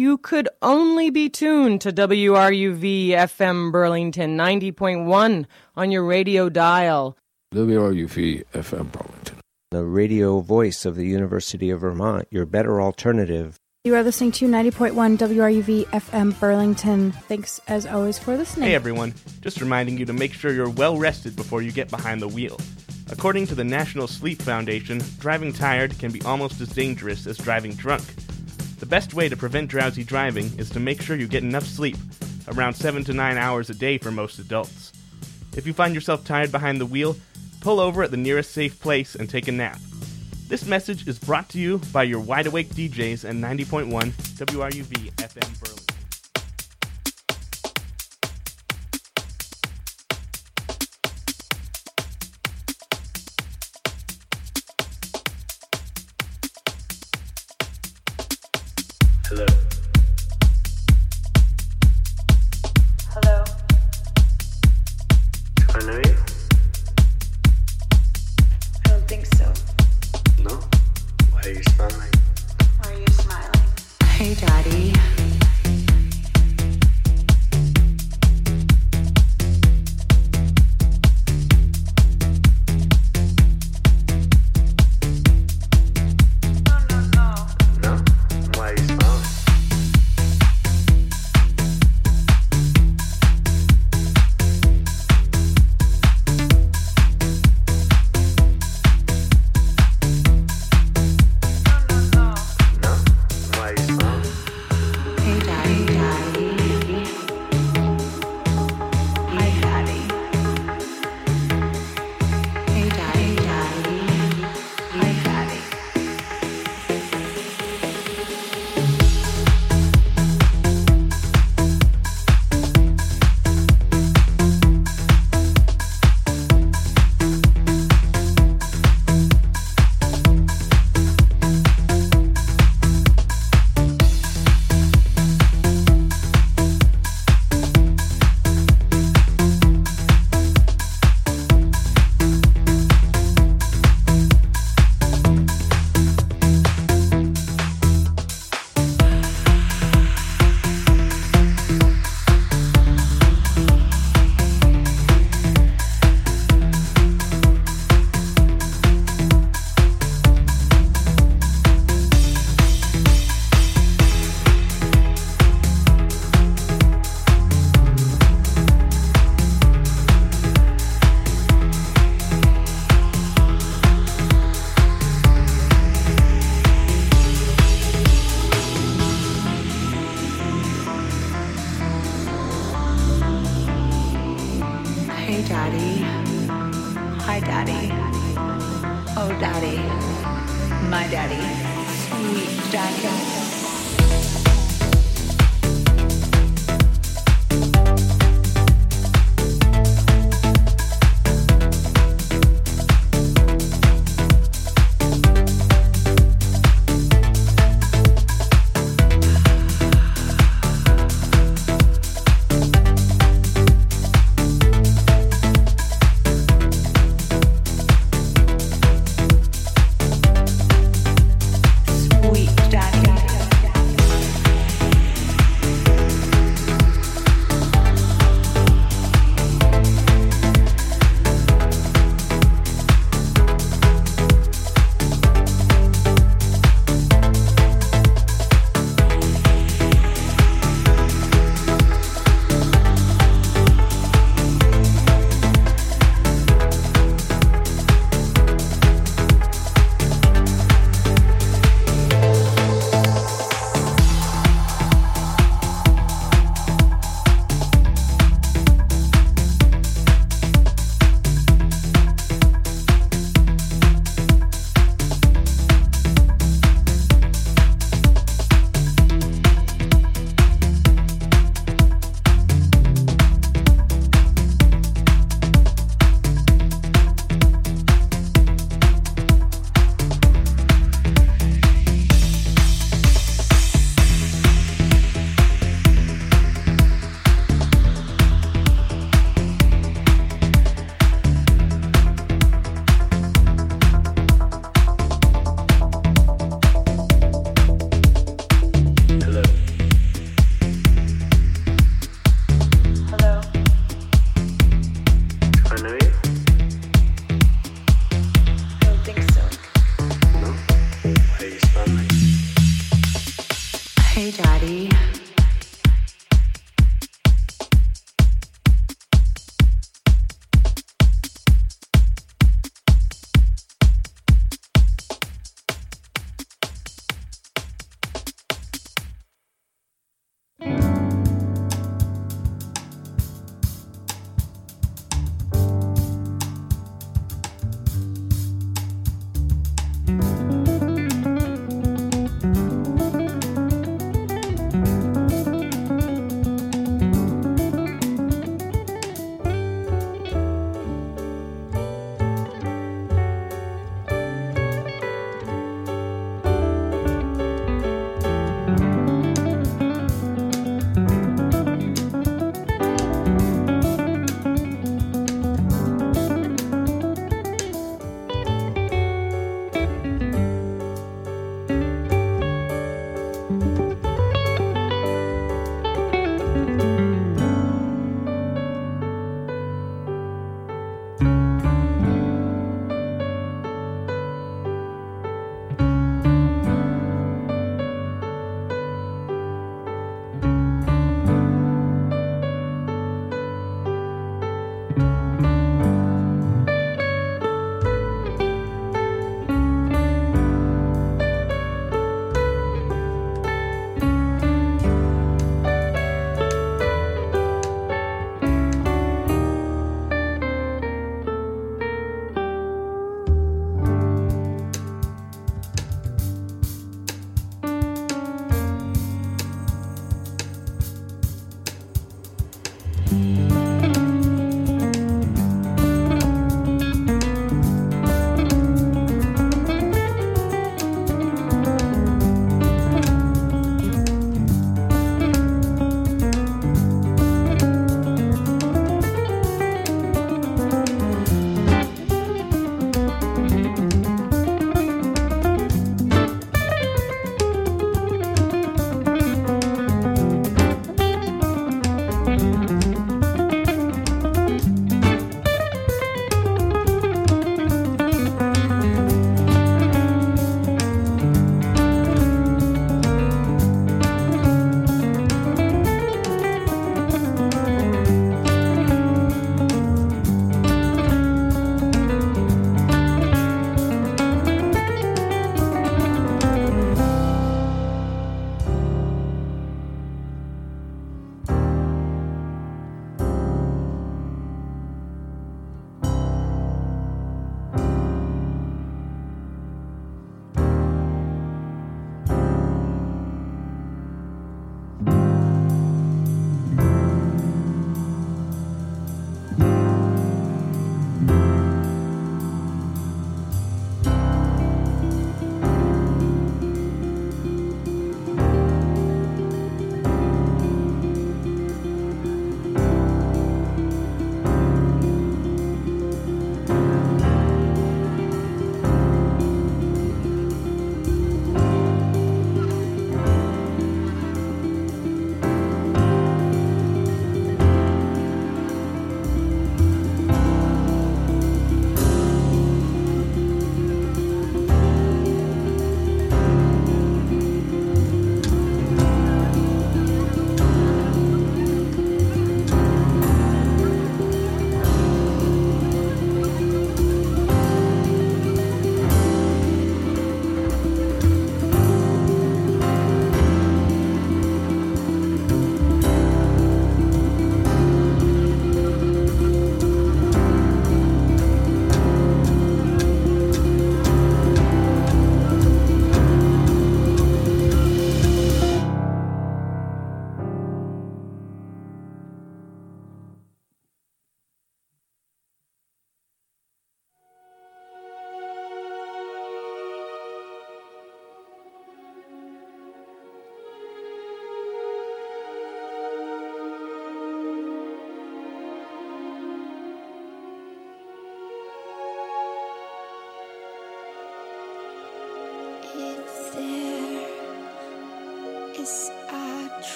you could only be tuned to WRUV FM Burlington 90.1 on your radio dial. WRUV FM Burlington, the radio voice of the University of Vermont, your better alternative. You are listening to 90.1 WRUV FM Burlington. Thanks, as always, for listening. Hey, everyone. Just reminding you to make sure you're well rested before you get behind the wheel. According to the National Sleep Foundation, driving tired can be almost as dangerous as driving drunk. The best way to prevent drowsy driving is to make sure you get enough sleep, around 7 to 9 hours a day for most adults. If you find yourself tired behind the wheel, pull over at the nearest safe place and take a nap. This message is brought to you by your wide-awake DJs at 90.1 WRUV FM Burlington. Hello. Hello. Do I know you? I don't think so. No? Why are you smiling? Why are you smiling? Hey, Daddy. Sweet Daddy. Hey, Daddy.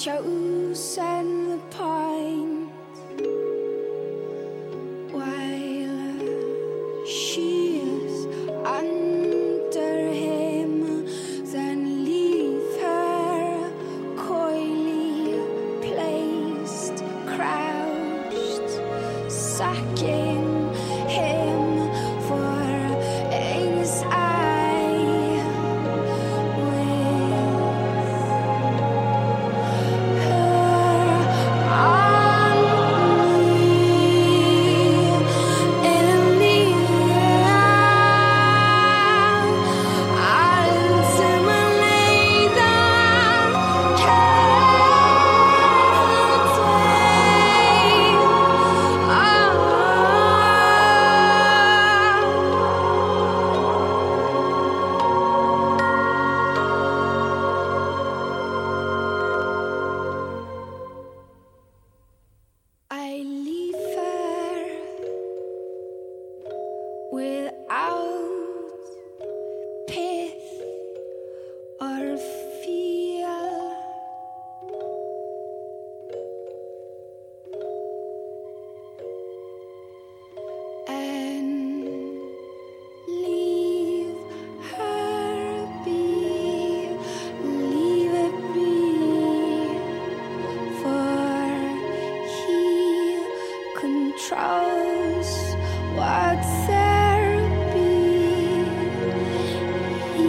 chosen the pines while she is under him, then leave her coyly placed, crouched, sucking him for his eye with her on me in the ultimately the I leave her without pith or feel, and leave her be, leave it be, for he controls what there be. He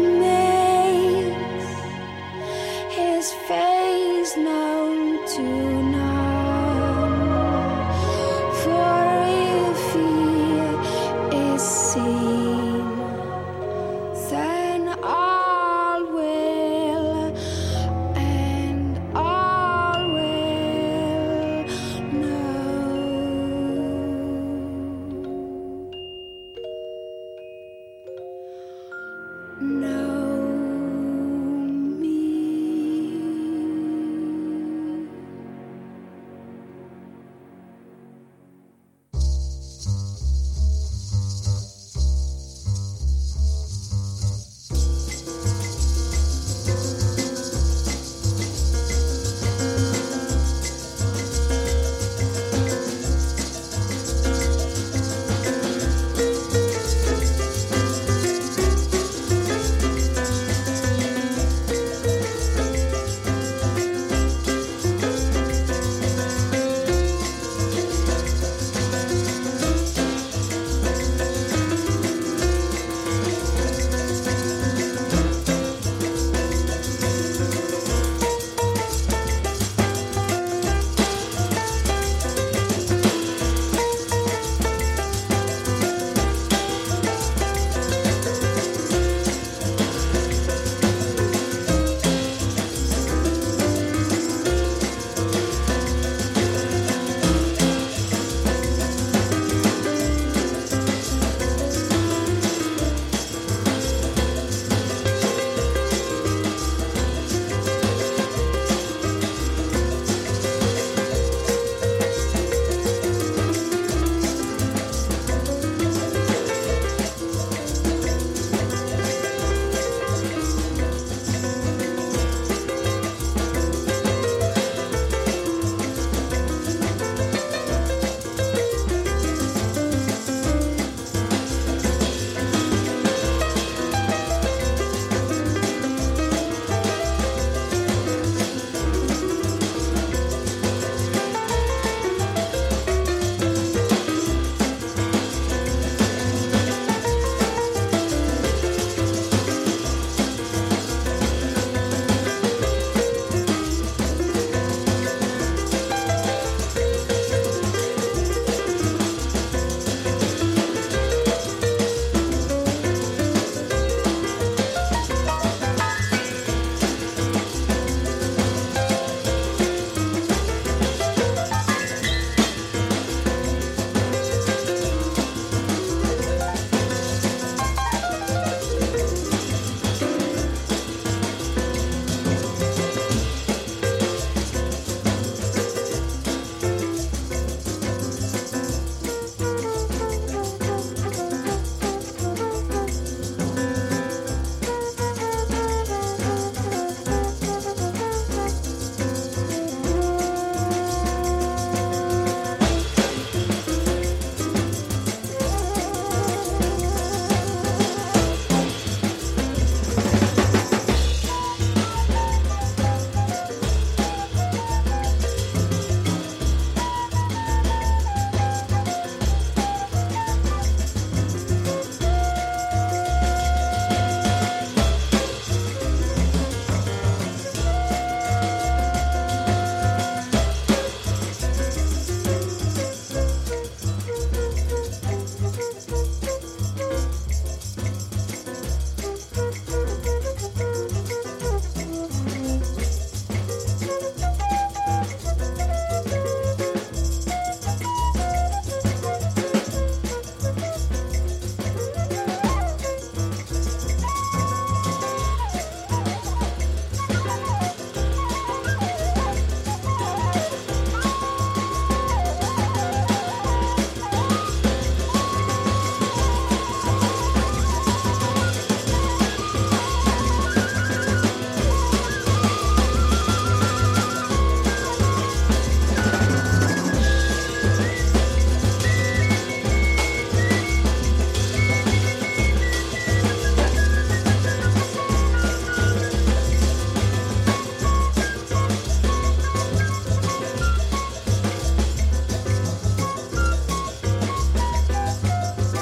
makes his face known to none, for if he is seen, then all will, and all will know.